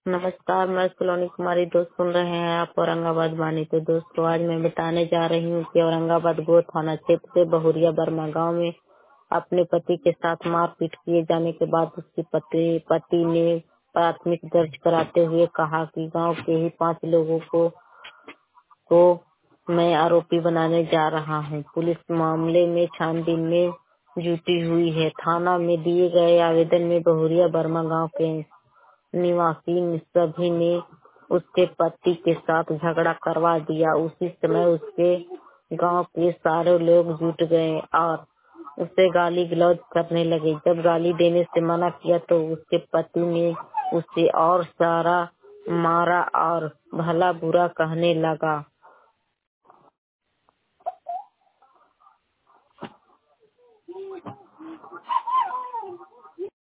नमस्कार, मैं सलोनी कुमारी। दोस्त सुन रहे हैं आप औरंगाबाद वाणी। तो दोस्तों, आज मैं बताने जा रही हूँ कि औरंगाबाद गो थाना क्षेत्र के बहुरिया बर्मा गांव में अपने पति के साथ मारपीट किए जाने के बाद उसके पति ने प्राथमिक दर्ज कराते हुए कहा कि गांव के ही 5 लोगों को मैं आरोपी बनाने जा रहा हूं। पुलिस मामले में छानबीन में जुटी हुई है। थाना में दिए गए आवेदन में बहुरिया बर्मा गांव के निवासी सभी ने उसके पति के साथ झगड़ा करवा दिया। उसी समय उसके गांव के सारे लोग जुट गए और उसे गाली गलौज करने लगे। जब गाली देने से मना किया तो उसके पति ने उसे और सारा मारा और भला बुरा कहने लगा।